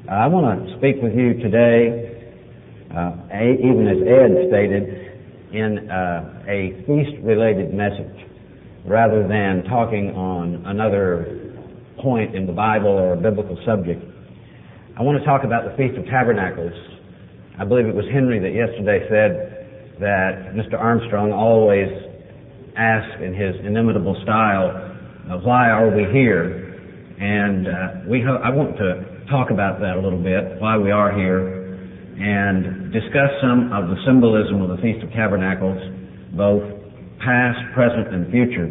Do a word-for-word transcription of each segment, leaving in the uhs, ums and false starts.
Uh, I want to speak with you today, uh, a, even as Ed stated, in uh, a feast-related message, rather than talking on another point in the Bible or a biblical subject. I want to talk about the Feast of Tabernacles. I believe it was Henry that yesterday said that Mister Armstrong always asked in his inimitable style, uh, why are we here? And uh, we ho- I want to talk about that a little bit, why we are here, and discuss some of the symbolism of the Feast of Tabernacles, both past, present, and future.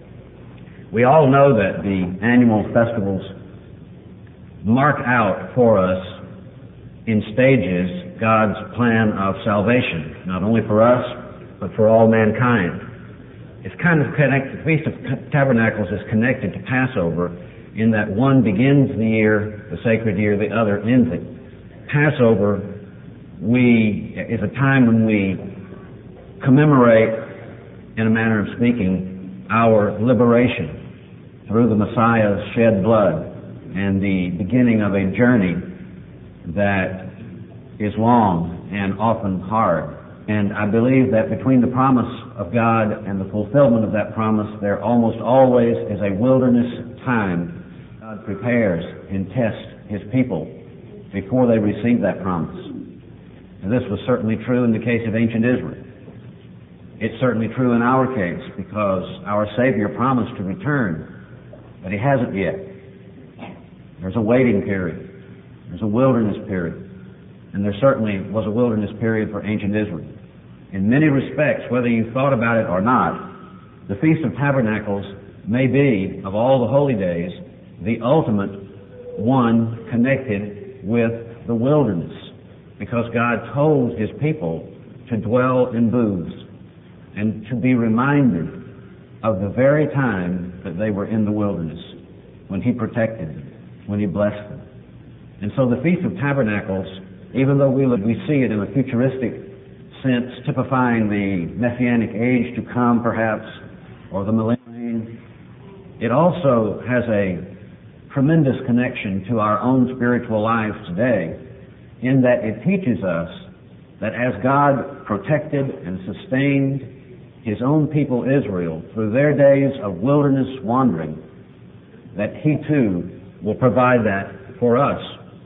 We all know that the annual festivals mark out for us in stages God's plan of salvation, not only for us, but for all mankind. It's kind of connected, the Feast of Tabernacles is connected to Passover in that one begins the year, the sacred year, the other ends it. Passover we is a time when we commemorate, in a manner of speaking, our liberation through the Messiah's shed blood and the beginning of a journey that is long and often hard. And I believe that between the promise of God and the fulfillment of that promise, there almost always is a wilderness time. God prepares and tests His people before they receive that promise. And this was certainly true in the case of ancient Israel. It's certainly true in our case because our Savior promised to return, but He hasn't yet. There's a waiting period. There's a wilderness period. And there certainly was a wilderness period for ancient Israel. In many respects, whether you thought about it or not, the Feast of Tabernacles may be, of all the holy days, the ultimate one connected with the wilderness, because God told His people to dwell in booths and to be reminded of the very time that they were in the wilderness, when He protected them, when He blessed them. And so the Feast of Tabernacles, even though we, look, we see it in a futuristic sense, typifying the Messianic age to come perhaps, or the millennium, it also has a tremendous connection to our own spiritual lives today, in that it teaches us that as God protected and sustained His own people Israel through their days of wilderness wandering, that He too will provide that for us.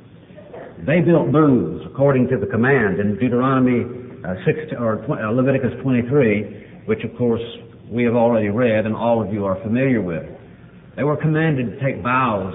They built booths according to the command in Deuteronomy uh, six or uh, Leviticus twenty-three, which of course we have already read and all of you are familiar with. They were commanded to take boughs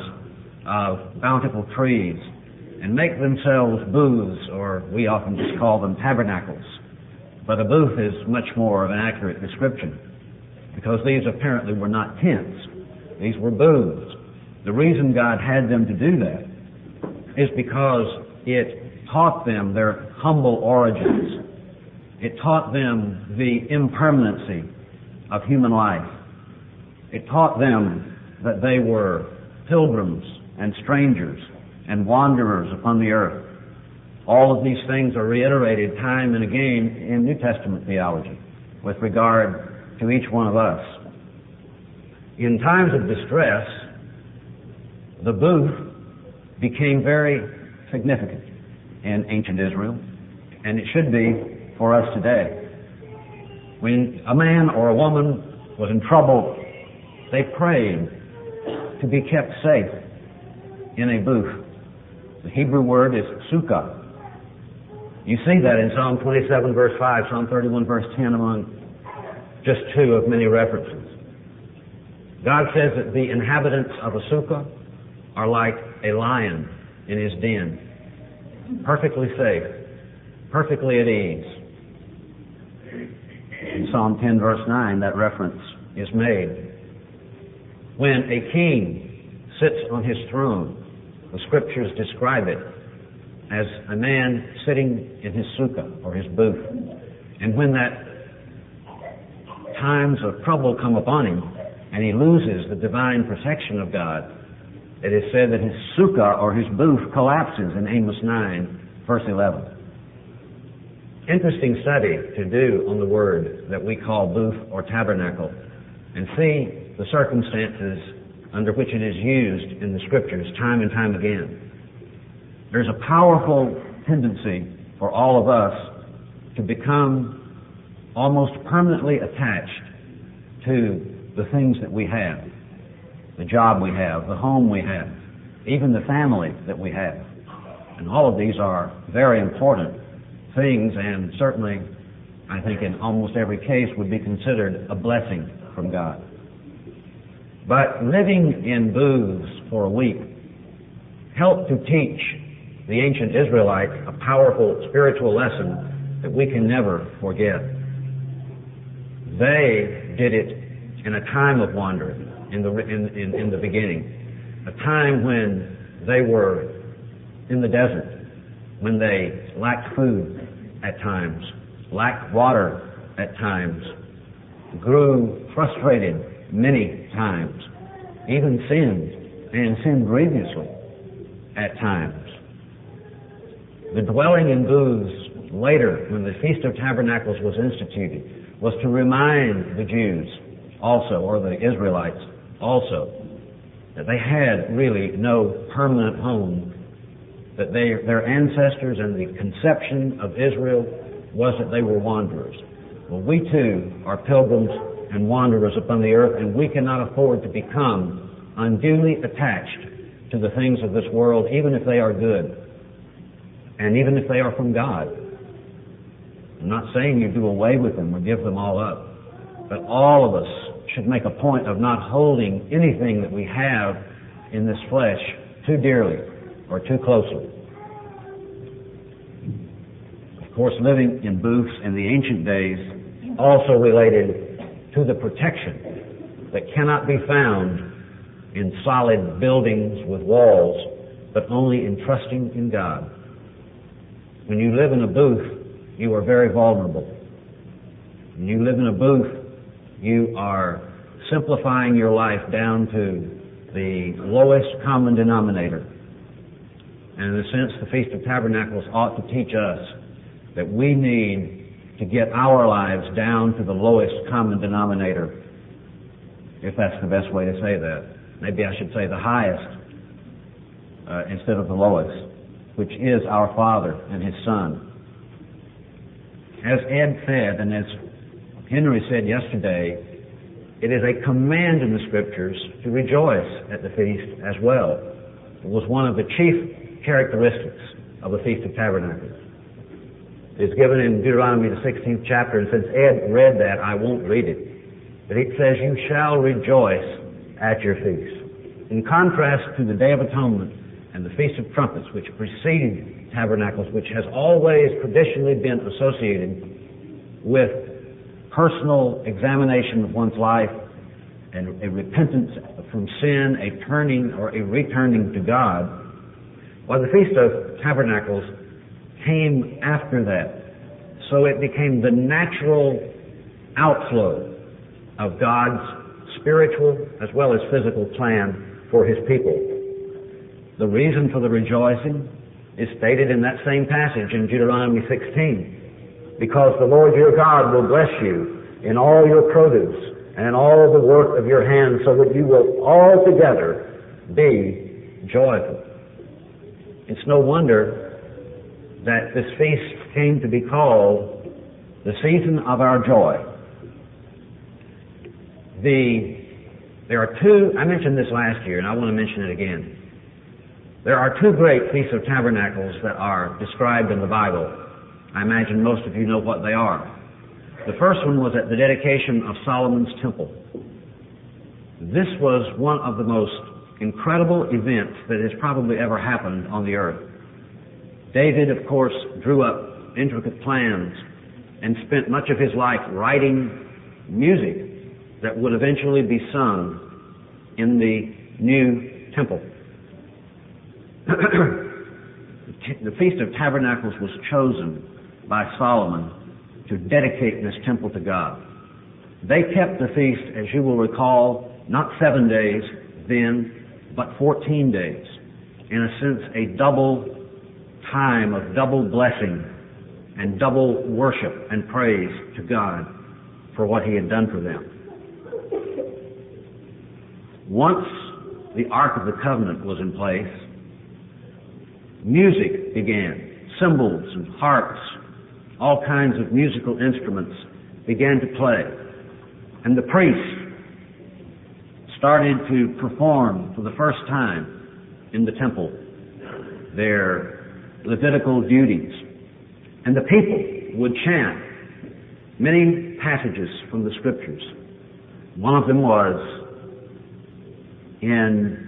of bountiful trees and make themselves booths, or we often just call them tabernacles. But a booth is much more of an accurate description, because these apparently were not tents. These were booths. The reason God had them to do that is because it taught them their humble origins. It taught them the impermanency of human life. It taught them that they were pilgrims and strangers and wanderers upon the earth. All of these things are reiterated time and again in New Testament theology with regard to each one of us. In times of distress, the booth became very significant in ancient Israel, and it should be for us today. When a man or a woman was in trouble, they prayed to be kept safe in a booth. The Hebrew word is sukkah. You see that in Psalm twenty-seven verse five, Psalm thirty-one verse ten, among just two of many references. God says that the inhabitants of a sukkah are like a lion in his den, perfectly safe, perfectly at ease. In Psalm ten verse nine, that reference is made. When a king sits on his throne, the scriptures describe it as a man sitting in his sukkah or his booth. And when that times of trouble come upon him and he loses the divine protection of God, it is said that his sukkah or his booth collapses in Amos nine verse eleven. Interesting study to do on the word that we call booth or tabernacle, and see the circumstances under which it is used in the Scriptures time and time again. There's a powerful tendency for all of us to become almost permanently attached to the things that we have, the job we have, the home we have, even the family that we have. And all of these are very important things, and certainly, I think in almost every case, would be considered a blessing from God. But living in booths for a week helped to teach the ancient Israelites a powerful spiritual lesson that we can never forget. They did it in a time of wandering, in the, in, in, in the beginning, a time when they were in the desert, when they lacked food at times, lacked water at times, grew frustrated many times, even sinned, and sinned grievously at times. The dwelling in booths later, when the Feast of Tabernacles was instituted, was to remind the Jews also, or the Israelites also, that they had really no permanent home, that they, their ancestors and the conception of Israel was that they were wanderers. Well, we too are pilgrims and wanderers upon the earth, and we cannot afford to become unduly attached to the things of this world, even if they are good, and even if they are from God. I'm not saying you do away with them or give them all up, but all of us should make a point of not holding anything that we have in this flesh too dearly or too closely. Of course, living in booths in the ancient days also related to the protection that cannot be found in solid buildings with walls, but only in trusting in God. When you live in a booth, you are very vulnerable. When you live in a booth, you are simplifying your life down to the lowest common denominator. And in a sense, the Feast of Tabernacles ought to teach us that we need to get our lives down to the lowest common denominator, if that's the best way to say that. Maybe I should say the highest uh, instead of the lowest, which is our Father and His Son. As Ed said, and as Henry said yesterday, it is a command in the Scriptures to rejoice at the feast as well. It was one of the chief characteristics of the Feast of Tabernacles. It's given in Deuteronomy the sixteenth chapter, and since Ed read that, I won't read it. But it says, "You shall rejoice at your feast." In contrast to the Day of Atonement and the Feast of Trumpets, which preceded Tabernacles, which has always traditionally been associated with personal examination of one's life and a repentance from sin, a turning or a returning to God, while the Feast of Tabernacles came after that. So it became the natural outflow of God's spiritual as well as physical plan for His people. The reason for the rejoicing is stated in that same passage in Deuteronomy sixteen. Because the Lord your God will bless you in all your produce and in all the work of your hands, so that you will altogether be joyful. It's no wonder that this feast came to be called the season of our joy. The, there are two, I mentioned this last year, and I want to mention it again. There are two great Feasts of Tabernacles that are described in the Bible. I imagine most of you know what they are. The first one was at the dedication of Solomon's temple. This was one of the most incredible events that has probably ever happened on the earth. David, of course, drew up intricate plans and spent much of his life writing music that would eventually be sung in the new temple. The Feast of Tabernacles was chosen by Solomon to dedicate this temple to God. They kept the feast, as you will recall, not seven days then, but fourteen days. In a sense, a double time of double blessing and double worship and praise to God for what He had done for them. Once the Ark of the Covenant was in place, Music began. Cymbals and harps, all kinds of musical instruments began to play. And the priests started to perform for the first time in the temple their Levitical duties. And the people would chant many passages from the Scriptures. One of them was in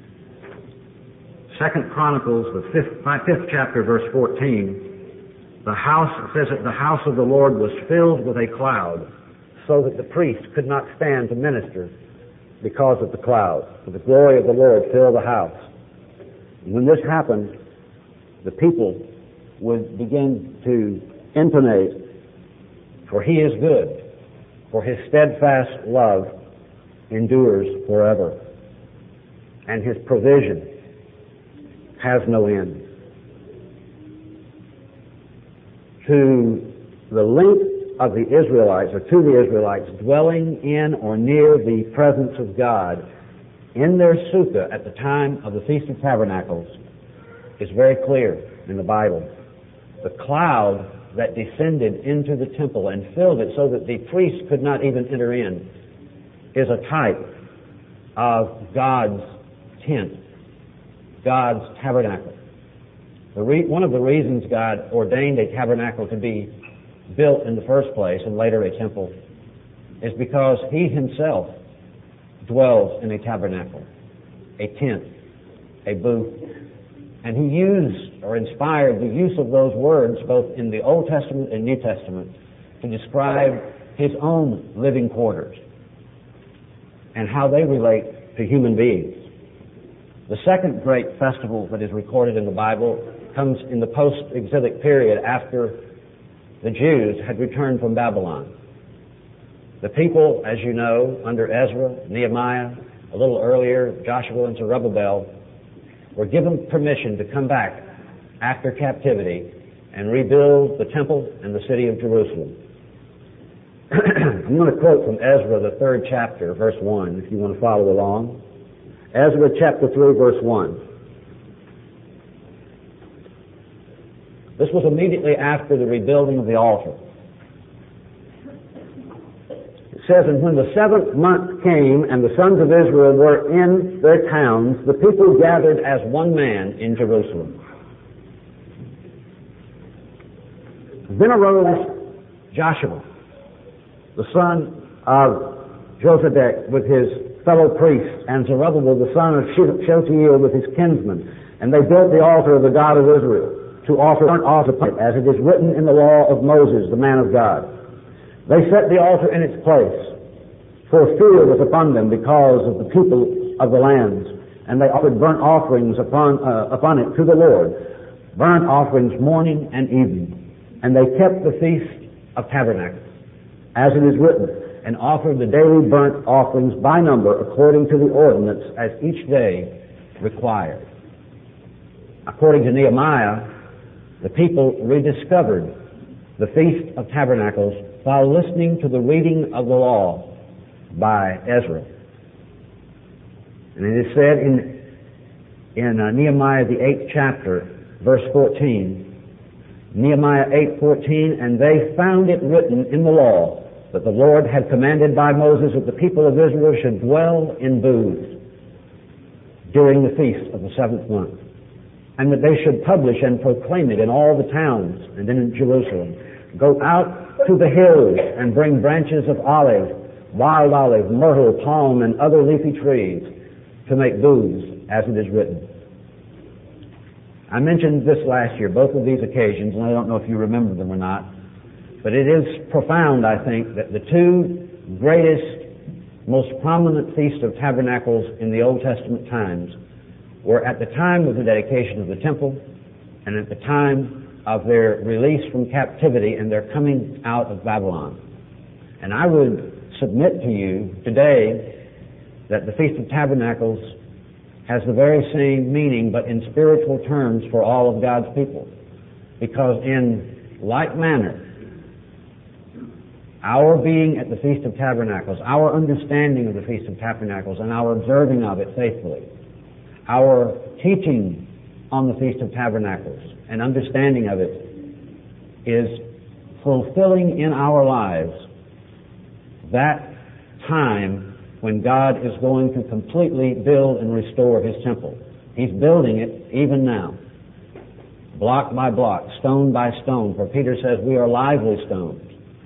Second Chronicles, the fifth, fifth chapter, verse fourteen. The house, it says that the house of the Lord was filled with a cloud, so that the priest could not stand to minister because of the cloud. For the glory of the Lord filled the house. And when this happened, the people would begin to intonate, "For he is good, for his steadfast love endures forever, and his provision has no end." To the length of the Israelites, or to the Israelites, dwelling in or near the presence of God in their sukkah at the time of the Feast of Tabernacles is very clear in the Bible. The cloud that descended into the temple and filled it so that the priests could not even enter in is a type of God's tent, God's tabernacle. The re- one of the reasons God ordained a tabernacle to be built in the first place, and later a temple, is because He Himself dwells in a tabernacle, a tent, a booth. And He used or inspired the use of those words both in the Old Testament and New Testament to describe His own living quarters and how they relate to human beings. The second great festival that is recorded in the Bible comes in the post-exilic period after the Jews had returned from Babylon. The people, as you know, under Ezra, Nehemiah, a little earlier, Joshua and Zerubbabel, were given permission to come back after captivity and rebuild the temple and the city of Jerusalem. I'm going to quote from Ezra, the third chapter, verse one, if you want to follow along. Ezra chapter three, verse one. This was immediately after the rebuilding of the altar. It says, "And when the seventh month came and the sons of Israel were in their towns, the people gathered as one man in Jerusalem. Then arose Joshua, the son of Josedek, with his fellow priests, and Zerubbabel, the son of Shealtiel, with his kinsmen. And they built the altar of the God of Israel, to offer burnt offerings, as it is written in the law of Moses, the man of God. They set the altar in its place, for fear was upon them because of the people of the lands, and they offered burnt offerings upon uh, upon it to the Lord, burnt offerings morning and evening. And they kept the Feast of Tabernacles, as it is written, and offered the daily burnt offerings by number according to the ordinance as each day required." According to Nehemiah, the people rediscovered the Feast of Tabernacles while listening to the reading of the law by Ezra. And it is said in, in uh, Nehemiah, the eighth chapter, verse fourteen, Nehemiah eight fourteen, "And they found it written in the law that the Lord had commanded by Moses that the people of Israel should dwell in booths during the feast of the seventh month, and that they should publish and proclaim it in all the towns and in Jerusalem. Go out to the hills and bring branches of olive, wild olive, myrtle, palm, and other leafy trees to make booths, as it is written." I mentioned this last year, both of these occasions, and I don't know if you remember them or not, but it is profound, I think, that the two greatest, most prominent Feast of Tabernacles in the Old Testament times were at the time of the dedication of the temple and at the time of their release from captivity and their coming out of Babylon. And I would submit to you today that the Feast of Tabernacles has the very same meaning, but in spiritual terms, for all of God's people. Because in like manner, our being at the Feast of Tabernacles, our understanding of the Feast of Tabernacles, and our observing of it faithfully, our teaching on the Feast of Tabernacles, an understanding of it, is fulfilling in our lives that time when God is going to completely build and restore His temple. He's building it even now, block by block, stone by stone, for Peter says we are lively stones.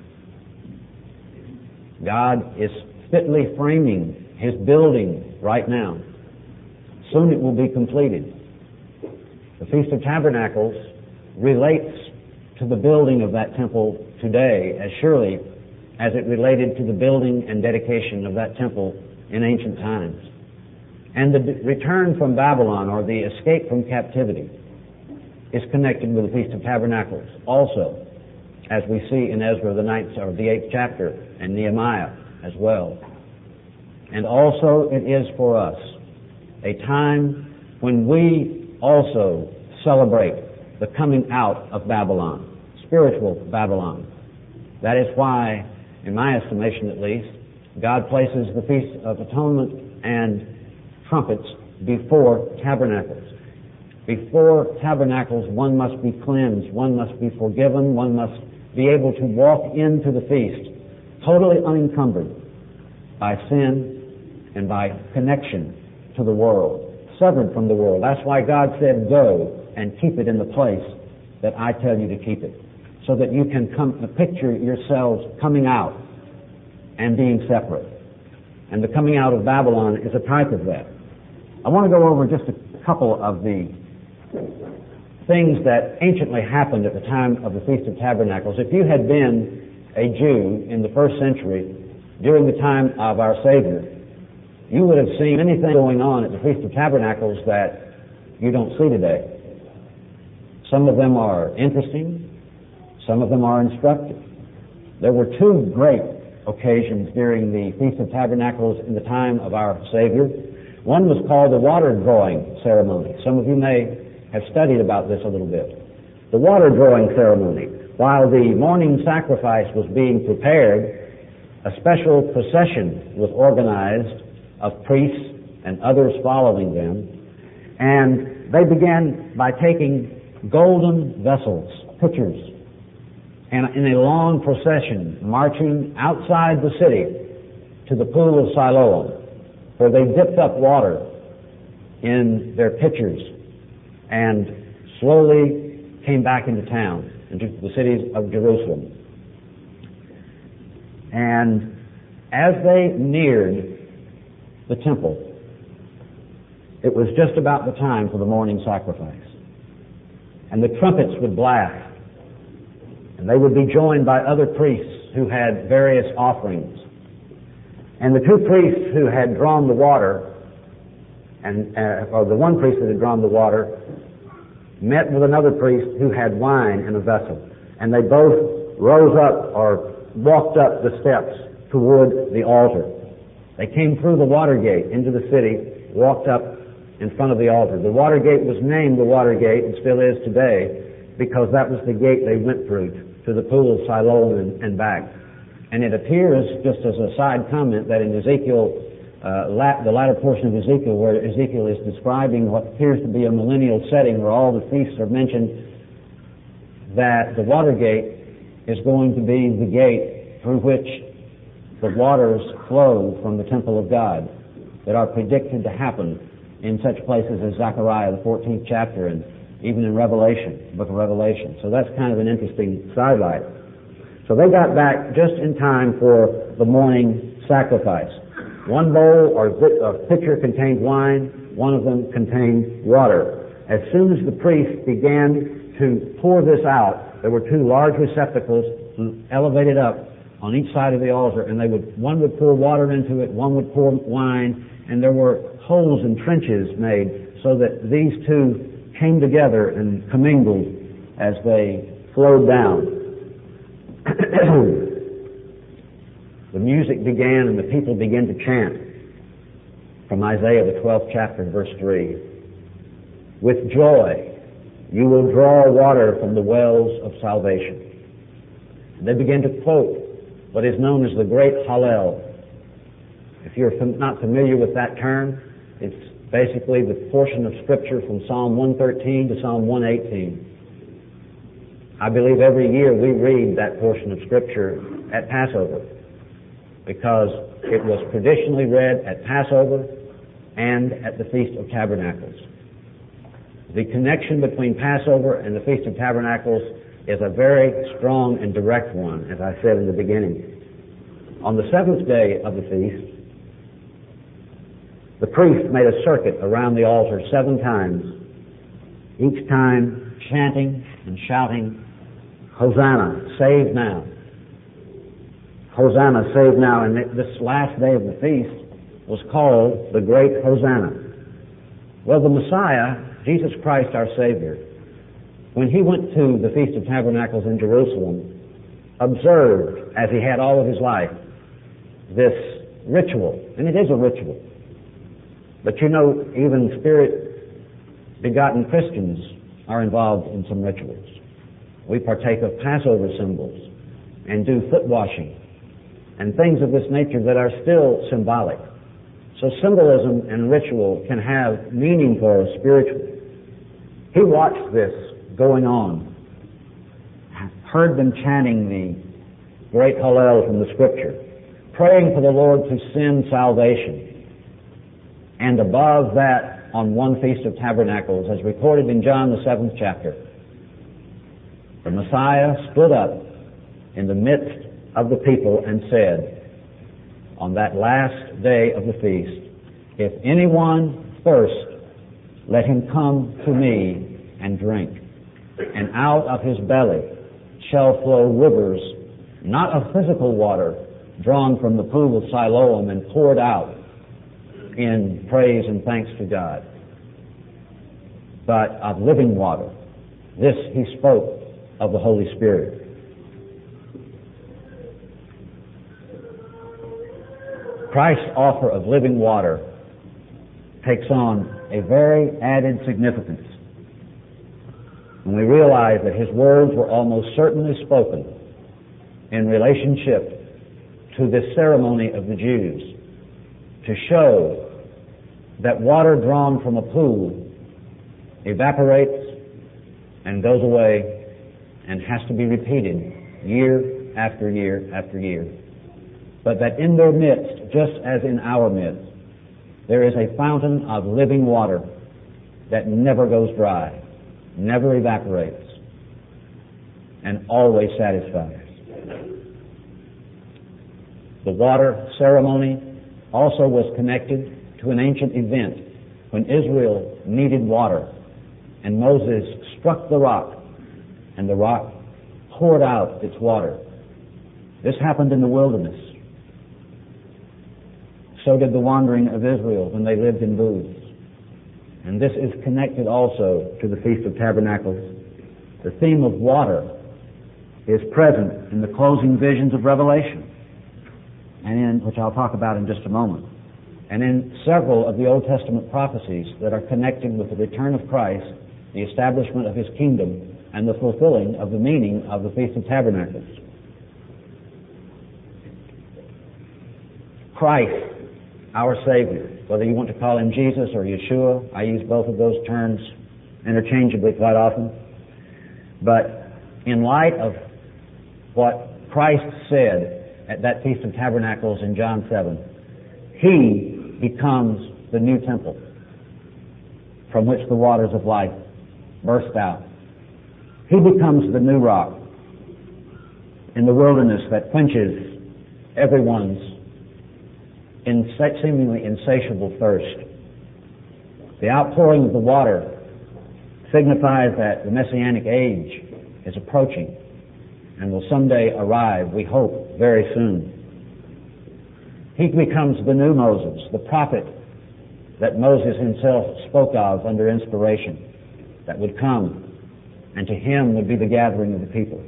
God is fitly framing His building right now. Soon it will be completed. The Feast of Tabernacles relates to the building of that temple today as surely as it related to the building and dedication of that temple in ancient times. And the return from Babylon, or the escape from captivity, is connected with the Feast of Tabernacles also, as we see in Ezra the ninth or the eighth chapter, and Nehemiah as well. And also it is for us a time when we also celebrate the coming out of Babylon, spiritual Babylon. That is why, in my estimation at least, God places the Feast of Atonement and trumpets before tabernacles. Before tabernacles, one must be cleansed, one must be forgiven, one must be able to walk into the feast totally unencumbered by sin and by connection to the world, severed from the world. That's why God said, go and keep it in the place that I tell you to keep it, so that you can come picture yourselves coming out and being separate. And the coming out of Babylon is a type of that. I want to go over just a couple of the things that anciently happened at the time of the Feast of Tabernacles. If you had been a Jew in the first century during the time of our Savior, you would have seen many things going on at the Feast of Tabernacles that you don't see today. Some of them are interesting, some of them are instructive. There were two great occasions during the Feast of Tabernacles in the time of our Savior. One was called the water drawing ceremony. Some of you may have studied about this a little bit. The water drawing ceremony. While the morning sacrifice was being prepared, a special procession was organized of priests and others following them, and they began by taking golden vessels, pitchers, and in a long procession marching outside the city to the pool of Siloam, where they dipped up water in their pitchers and slowly came back into town, into the cities of Jerusalem. And as they neared the temple, it was just about the time for the morning sacrifice. And the trumpets would blast, and they would be joined by other priests who had various offerings. And the two priests who had drawn the water, and uh, or the one priest that had drawn the water, met with another priest who had wine in a vessel. And they both rose up or walked up the steps toward the altar. They came through the water gate into the city, walked up in front of the altar. The water gate was named the water gate, and still is today, because that was the gate they went through to the pool of Siloam and, and back. And it appears, just as a side comment, that in Ezekiel, uh, la- the latter portion of Ezekiel, where Ezekiel is describing what appears to be a millennial setting where all the feasts are mentioned, that the water gate is going to be the gate through which the waters flow from the temple of God that are predicted to happen in such places as Zechariah, the fourteenth chapter, and even in Revelation, the book of Revelation. So that's kind of an interesting sidelight. So they got back just in time for the morning sacrifice. One bowl or pitcher contained wine, one of them contained water. As soon as the priest began to pour this out, there were two large receptacles elevated up on each side of the altar, and they would, one would pour water into it, one would pour wine, and there were holes and trenches made so that these two came together and commingled as they flowed down. The music began and the people began to chant from Isaiah the twelfth chapter, verse three. With joy you will draw water from the wells of salvation. They began to quote what is known as the Great Hallel. If you're not familiar with that term, it's basically the portion of Scripture from Psalm one thirteen to Psalm one eighteen. I believe every year we read that portion of Scripture at Passover because it was traditionally read at Passover and at the Feast of Tabernacles. The connection between Passover and the Feast of Tabernacles is a very strong and direct one, as I said in the beginning. On the seventh day of the feast, the priest made a circuit around the altar seven times, each time chanting and shouting, "Hosanna, save now. Hosanna, save now." And this last day of the feast was called the Great Hosanna. Well, the Messiah, Jesus Christ our Savior, when he went to the Feast of Tabernacles in Jerusalem, observed, as he had all of his life, this ritual. And it is a ritual. But you know, even Spirit-begotten Christians are involved in some rituals. We partake of Passover symbols and do foot washing and things of this nature that are still symbolic. So symbolism and ritual can have meaning for us spiritually. He watched this going on, heard them chanting the great Hallel from the Scripture, praying for the Lord to send salvation. And above that, on one Feast of Tabernacles, as recorded in John the seventh chapter, the Messiah stood up in the midst of the people and said, on that last day of the feast, "If anyone thirst, let him come to me and drink. And out of his belly shall flow rivers, not of physical water, drawn from the pool of Siloam and poured out in praise and thanks to God, but of living water." This he spoke of the Holy Spirit. Christ's offer of living water takes on a very added significance when we realize that his words were almost certainly spoken in relationship to this ceremony of the Jews to show that water drawn from a pool evaporates and goes away and has to be repeated year after year after year. But that in their midst, just as in our midst, there is a fountain of living water that never goes dry, never evaporates, and always satisfies. The water ceremony also was connected to an ancient event when Israel needed water, and Moses struck the rock, and the rock poured out its water. This happened in the wilderness. So did the wandering of Israel when they lived in booths. And this is connected also to the Feast of Tabernacles. The theme of water is present in the closing visions of Revelation, and in which I'll talk about in just a moment, and in several of the Old Testament prophecies that are connected with the return of Christ, the establishment of his kingdom, and the fulfilling of the meaning of the Feast of Tabernacles. Christ, our Savior, whether you want to call him Jesus or Yeshua, I use both of those terms interchangeably quite often, but in light of what Christ said at that Feast of Tabernacles in John seven, he becomes the new temple from which the waters of life burst out. He becomes the new rock in the wilderness that quenches everyone's seemingly insatiable thirst. The outpouring of the water signifies that the Messianic age is approaching and will someday arrive, we hope, very soon. He becomes the new Moses, the prophet that Moses himself spoke of under inspiration, that would come, and to him would be the gathering of the people.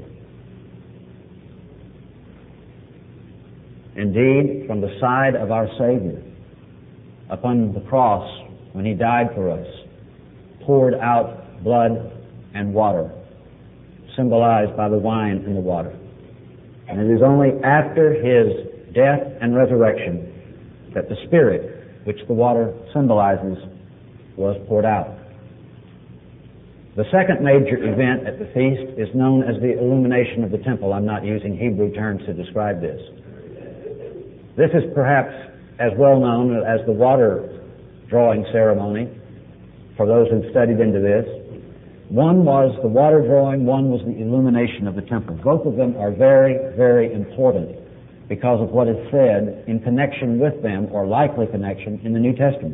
Indeed, from the side of our Savior, upon the cross, when he died for us, poured out blood and water, symbolized by the wine and the water. And it is only after his death and resurrection that the Spirit, which the water symbolizes, was poured out. The second major event at the feast is known as the illumination of the temple. I'm not using Hebrew terms to describe this. This is perhaps as well known as the water drawing ceremony for those who've studied into this. One was the water drawing, one was the illumination of the temple. Both of them are very, very important because of what is said in connection with them, or likely connection, in the New Testament.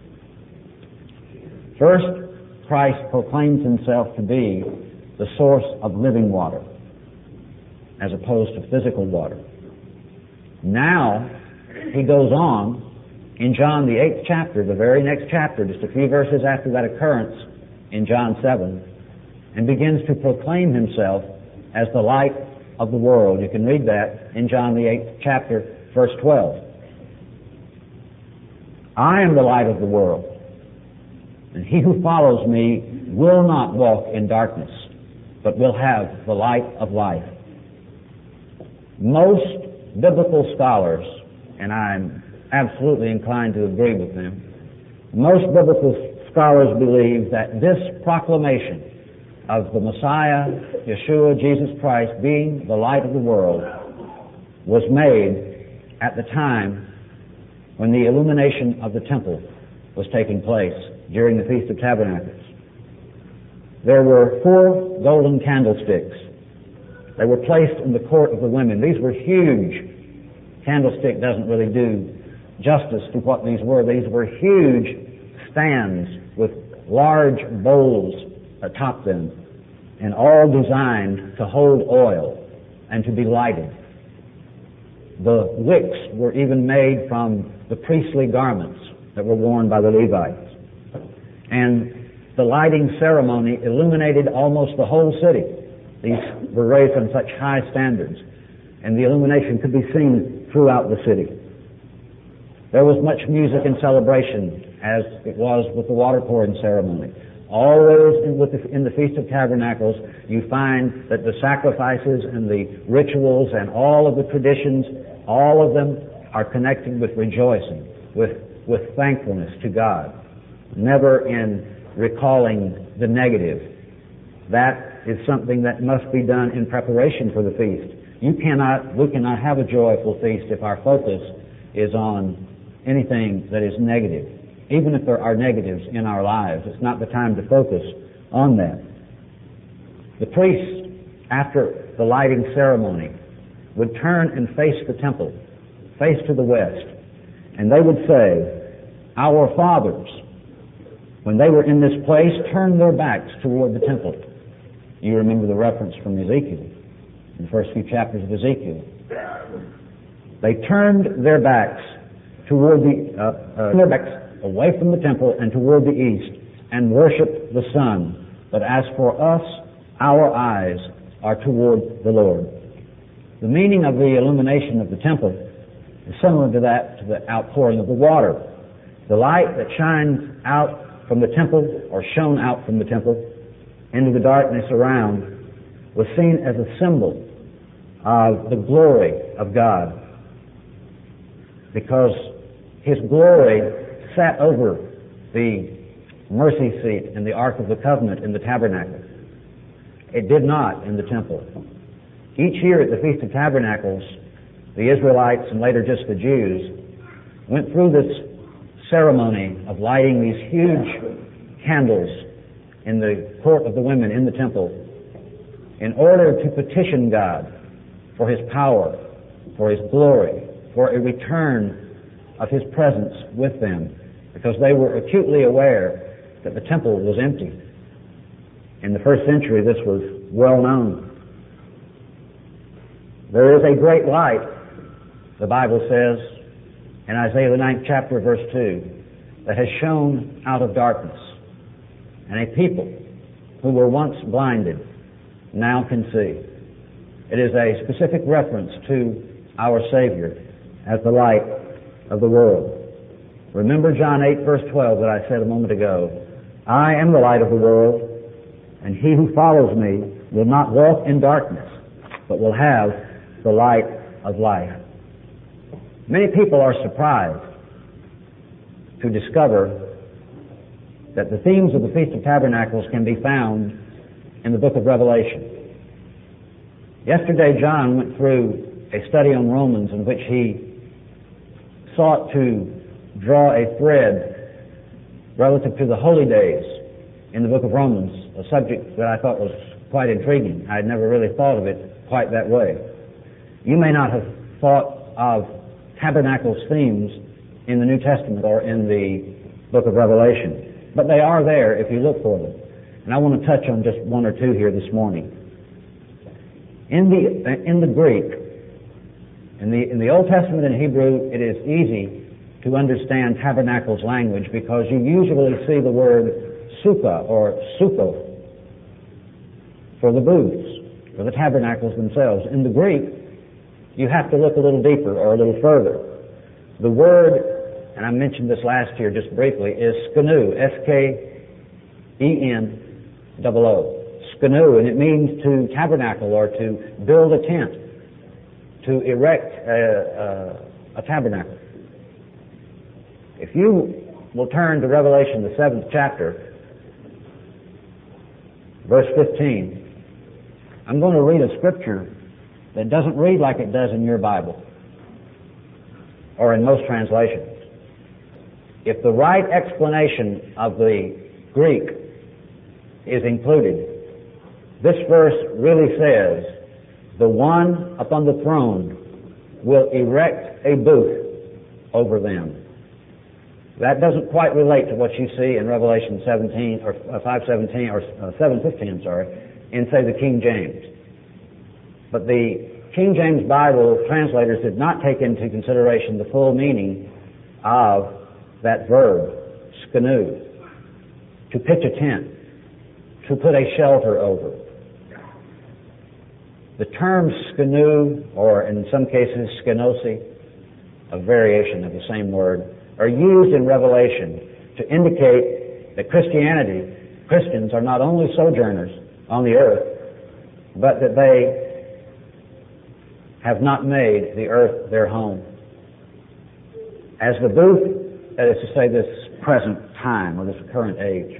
First, Christ proclaims himself to be the source of living water, as opposed to physical water. Now, he goes on in John the eighth chapter, the very next chapter, just a few verses after that occurrence in John seven, and begins to proclaim himself as the light of the world. You can read that in John the eighth chapter, verse twelve. I am the light of the world, and he who follows me will not walk in darkness, but will have the light of life. Most biblical scholars, and I'm absolutely inclined to agree with them, most biblical scholars believe that this proclamation of the Messiah, Yeshua, Jesus Christ, being the light of the world, was made at the time when the illumination of the temple was taking place during the Feast of Tabernacles. There were four golden candlesticks. They were placed in the court of the women. These were huge. Candlestick doesn't really do justice to what these were. These were huge stands with large bowls atop them, and all designed to hold oil and to be lighted. The wicks were even made from the priestly garments that were worn by the Levites. And the lighting ceremony illuminated almost the whole city. These were raised on such high standards, and the illumination could be seen throughout the city. There was much music and celebration, as it was with the water pouring ceremony. Always in, with the, in the Feast of Tabernacles, you find that the sacrifices and the rituals and all of the traditions, all of them are connected with rejoicing, with, with thankfulness to God, never in recalling the negative. That is something that must be done in preparation for the feast. You cannot, we cannot have a joyful feast if our focus is on anything that is negative. Even if there are negatives in our lives, it's not the time to focus on that. The priests, after the lighting ceremony, would turn and face the temple, face to the west, and they would say, "Our fathers, when they were in this place, turned their backs toward the temple." You remember the reference from Ezekiel, in the first few chapters of Ezekiel. They turned their backs toward the, uh, uh, their backs away from the temple and toward the east, and worshiped the sun. But as for us, our eyes are toward the Lord. The meaning of the illumination of the temple is similar to that, to the outpouring of the water. The light that shines out from the temple, or shone out from the temple, into the darkness around, was seen as a symbol of the glory of God, because His glory sat over the mercy seat and the Ark of the Covenant in the tabernacle. It did not in the temple. Each year at the Feast of Tabernacles, the Israelites, and later just the Jews, went through this ceremony of lighting these huge candles in the court of the women in the temple in order to petition God for His power, for His glory, for a return of His presence with them, because they were acutely aware that the temple was empty. In the first century, this was well known. There is a great light, the Bible says in Isaiah the ninth chapter, verse two, that has shone out of darkness, and a people who were once blinded now can see. It is a specific reference to our Savior as the light of the world. Remember John eight, verse twelve that I said a moment ago. I am the light of the world, and he who follows me will not walk in darkness, but will have the light of life. Many people are surprised to discover that the themes of the Feast of Tabernacles can be found in the book of Revelation. Yesterday, John went through a study on Romans in which he sought to draw a thread relative to the holy days in the book of Romans, a subject that I thought was quite intriguing. I had never really thought of it quite that way. You may not have thought of tabernacles themes in the New Testament or in the book of Revelation, but they are there if you look for them. And I want to touch on just one or two here this morning. In the in the Greek, in the in the Old Testament and Hebrew, it is easy to understand tabernacles language because you usually see the word sukkah or sukkah for the booths, for the tabernacles themselves. In the Greek, you have to look a little deeper or a little further. The word, and I mentioned this last year just briefly, is skenu, S K E N O O. Skenu, and it means to tabernacle or to build a tent, to erect a, a, a tabernacle. If you will turn to Revelation, the seventh chapter, verse fifteen, I'm going to read a scripture that doesn't read like it does in your Bible or in most translations. If the right explanation of the Greek is included, this verse really says, the one upon the throne will erect a booth over them. That doesn't quite relate to what you see in Revelation seventeen or five seventeen or seven fifteen, I'm sorry, in say the King James. But the King James Bible translators did not take into consideration the full meaning of that verb, skenu, to pitch a tent, to put a shelter over. The term skenu, or in some cases skenosi, a variation of the same word, are used in Revelation to indicate that Christianity, Christians are not only sojourners on the earth, but that they have not made the earth their home. As the booth, that is to say this present time or this current age,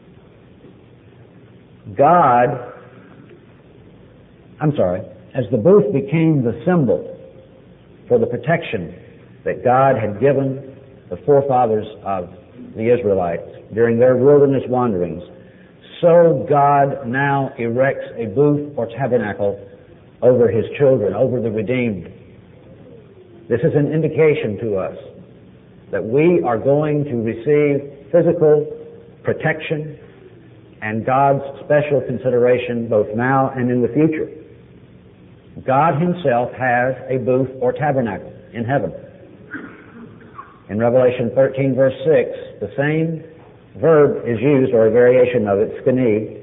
God, I'm sorry, as the booth became the symbol for the protection that God had given the forefathers of the Israelites during their wilderness wanderings, so God now erects a booth or tabernacle over His children, over the redeemed. This is an indication to us that we are going to receive physical protection and God's special consideration both now and in the future. God Himself has a booth or tabernacle in heaven. In Revelation thirteen, verse six, the same verb is used, or a variation of it, skene,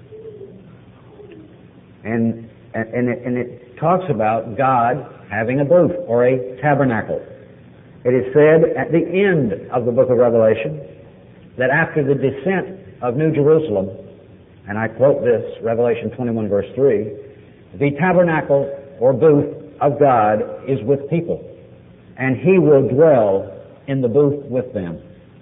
and, and, it, and it talks about God having a booth or a tabernacle. It is said at the end of the book of Revelation that after the descent of New Jerusalem, and I quote this, Revelation twenty-one, verse three, the tabernacle or booth of God is with people, and He will dwell in the booth with them.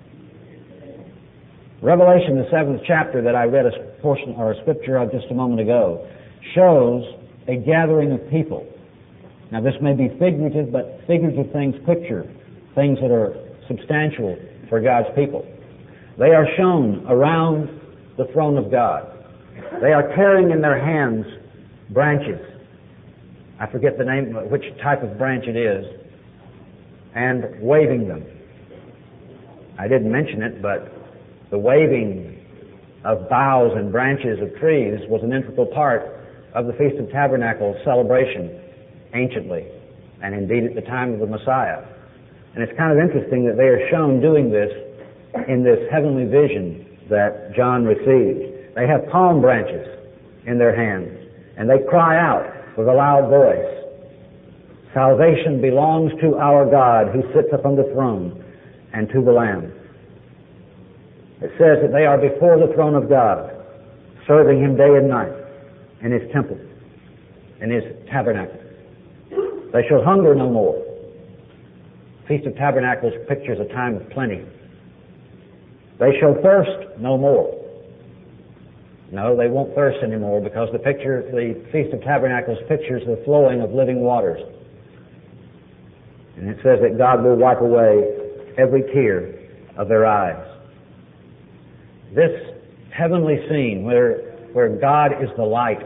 Revelation, the seventh chapter that I read a portion or a scripture of just a moment ago, shows a gathering of people. Now this may be figurative, but figurative things picture things that are substantial for God's people. They are shown around the throne of God. They are carrying in their hands branches. I forget the name, which type of branch it is, and waving them. I didn't mention it, but the waving of boughs and branches of trees was an integral part of the Feast of Tabernacles celebration anciently, and indeed at the time of the Messiah. And it's kind of interesting that they are shown doing this in this heavenly vision that John received. They have palm branches in their hands, and they cry out with a loud voice, "Salvation belongs to our God who sits upon the throne and to the Lamb." It says that they are before the throne of God, serving Him day and night in His temple, in His tabernacle. They shall hunger no more. Feast of Tabernacles pictures a time of plenty. They shall thirst no more. No, they won't thirst anymore, because the picture, the Feast of Tabernacles pictures the flowing of living waters. And it says that God will wipe away every tear of their eyes. This heavenly scene where, where God is the light,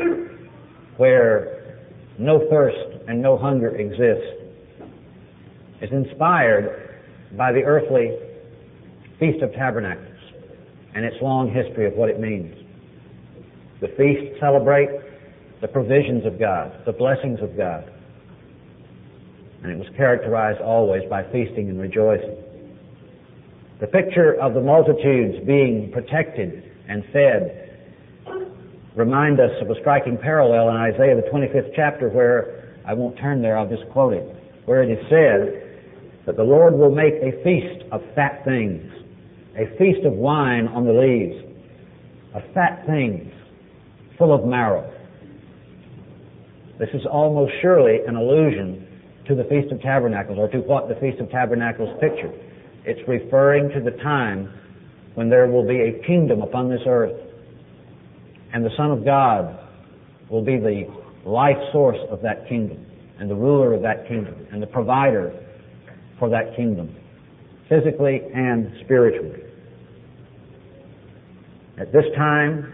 where no thirst and no hunger exists, is inspired by the earthly Feast of Tabernacles and its long history of what it means. The feasts celebrate the provisions of God, the blessings of God, and it was characterized always by feasting and rejoicing. The picture of the multitudes being protected and fed remind us of a striking parallel in Isaiah the twenty-fifth chapter, where, I won't turn there, I'll just quote it, where it is said that the Lord will make a feast of fat things, a feast of wine on the leaves, of fat things full of marrow. This is almost surely an allusion to the Feast of Tabernacles, or to what the Feast of Tabernacles picture. It's referring to the time when there will be a kingdom upon this earth, and the Son of God will be the life source of that kingdom, and the ruler of that kingdom, and the provider for that kingdom, physically and spiritually. At this time,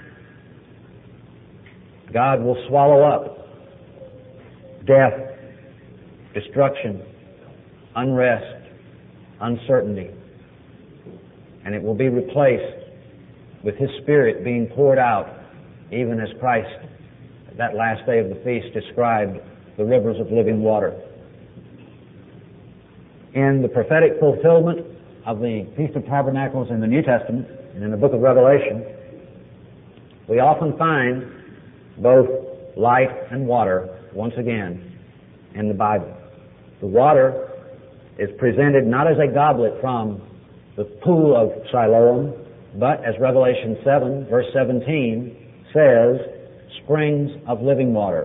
God will swallow up death, destruction, unrest, uncertainty, and it will be replaced with His Spirit being poured out, even as Christ, at that last day of the feast, described the rivers of living water. In the prophetic fulfillment of the Feast of Tabernacles in the New Testament and in the book of Revelation, we often find both light and water once again in the Bible. The water is presented not as a goblet from the pool of Siloam, but as Revelation seven, verse seventeen says, springs of living water.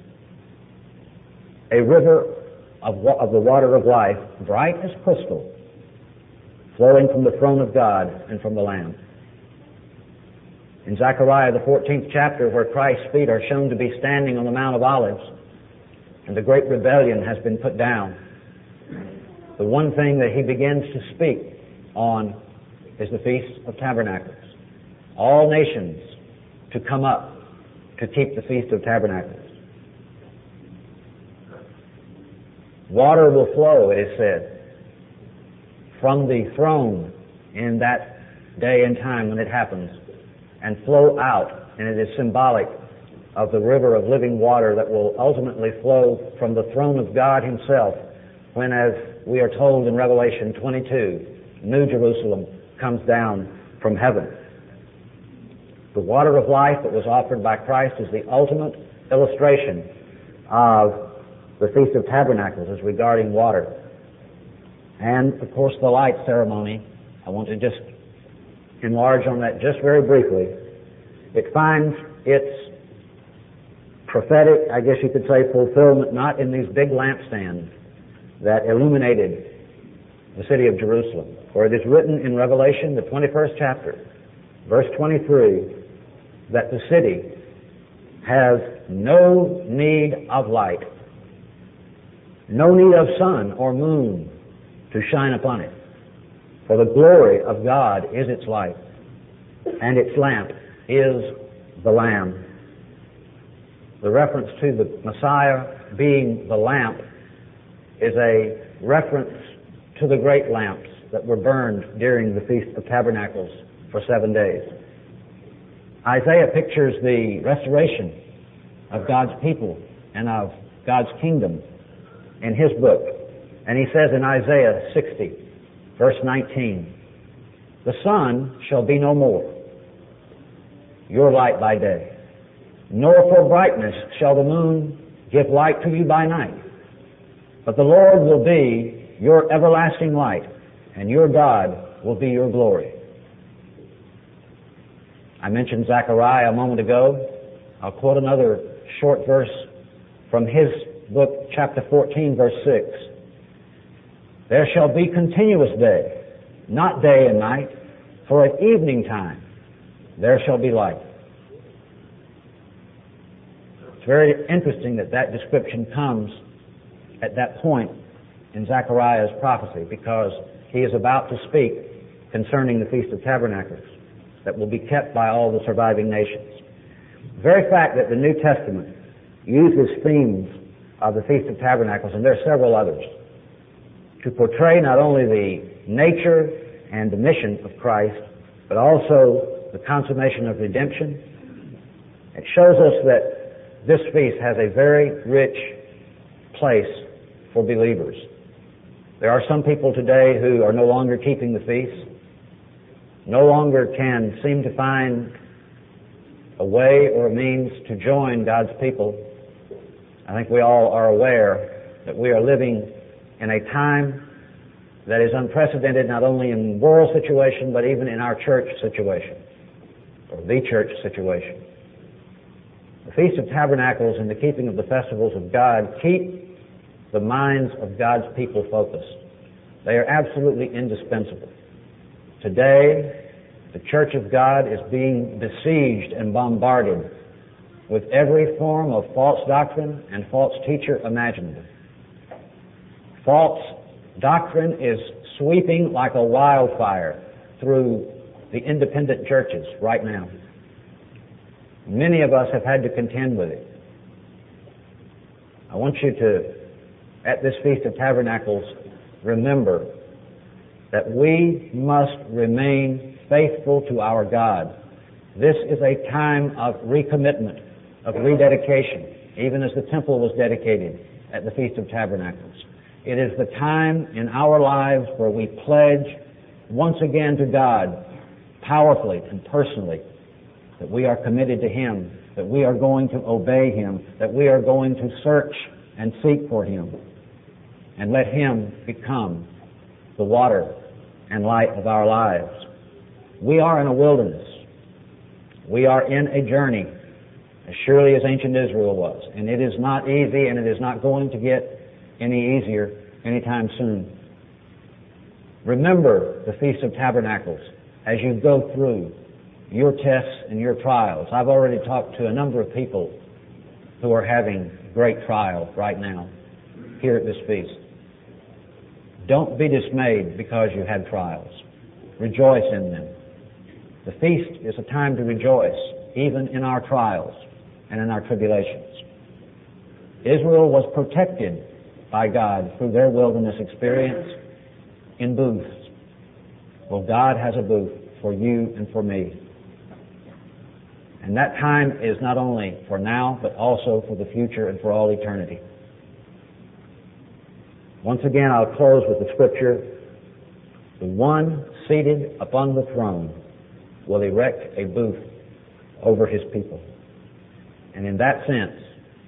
A river of, of the water of life, bright as crystal, flowing from the throne of God and from the Lamb. In Zechariah, the fourteenth chapter, where Christ's feet are shown to be standing on the Mount of Olives, and the great rebellion has been put down, the one thing that he begins to speak on is the Feast of Tabernacles. All nations to come up to keep the Feast of Tabernacles. Water will flow, it is said, from the throne in that day and time when it happens, and flow out, and it is symbolic of the river of living water that will ultimately flow from the throne of God Himself, when, as we are told in Revelation twenty-two, New Jerusalem comes down from heaven. The water of life that was offered by Christ is the ultimate illustration of the Feast of Tabernacles as regarding water. And, of course, the light ceremony, I want to just enlarge on that just very briefly. It finds its prophetic, I guess you could say, fulfillment not in these big lampstands that illuminated the city of Jerusalem. For it is written in Revelation, the twenty-first chapter, verse twenty-three, that the city has no need of light, no need of sun or moon to shine upon it. For the glory of God is its light, and its lamp is the Lamb. The reference to the Messiah being the lamp is a reference to the great lamps that were burned during the Feast of Tabernacles for seven days. Isaiah pictures the restoration of God's people and of God's kingdom in his book. And he says in Isaiah sixty, verse nineteen, "The sun shall be no more your light by day, nor for brightness shall the moon give light to you by night. But the Lord will be your everlasting light, and your God will be your glory." I mentioned Zechariah a moment ago. I'll quote another short verse from his book, chapter fourteen, verse six. "There shall be continuous day, not day and night, For at evening time there shall be light. It's very interesting that that description comes at that point in Zechariah's prophecy, because he is about to speak concerning the Feast of Tabernacles that will be kept by all the surviving nations. The very fact that the New Testament uses themes of the Feast of Tabernacles, and there are several others, to portray not only the nature and the mission of Christ, but also the consummation of redemption, it shows us that this feast has a very rich place for believers. There are some people today who are no longer keeping the feast, no longer can seem to find a way or a means to join God's people. I think we all are aware that we are living in a time that is unprecedented, not only in world situation, but even in our church situation, or the church situation. The Feast of Tabernacles and the keeping of the festivals of God keep the minds of God's people focused. They are absolutely indispensable. Today, the Church of God is being besieged and bombarded with every form of false doctrine and false teacher imaginable. False doctrine is sweeping like a wildfire through the independent churches right now. Many of us have had to contend with it. I want you to, at this Feast of Tabernacles, remember that we must remain faithful to our God. This is a time of recommitment, of rededication, even as the temple was dedicated at the Feast of Tabernacles. It is the time in our lives where we pledge once again to God, powerfully and personally, that we are committed to Him, that we are going to obey Him, that we are going to search and seek for Him, and let Him become the water and light of our lives. We are in a wilderness. We are in a journey, as surely as ancient Israel was. And it is not easy, and it is not going to get any easier anytime soon. Remember the Feast of Tabernacles as you go through your tests and your trials. I've already talked to a number of people who are having great trial right now here at this feast. Don't be dismayed because you had trials. Rejoice in them. The feast is a time to rejoice, even in our trials and in our tribulations. Israel was protected by God through their wilderness experience in booths. Well, God has a booth for you and for me. And that time is not only for now, but also for the future and for all eternity. Once again, I'll close with the scripture. The one seated upon the throne will erect a booth over His people. And in that sense,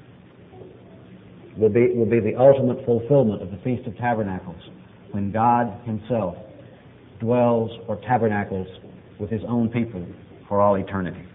will be, will be the ultimate fulfillment of the Feast of Tabernacles, when God Himself dwells or tabernacles with His own people for all eternity.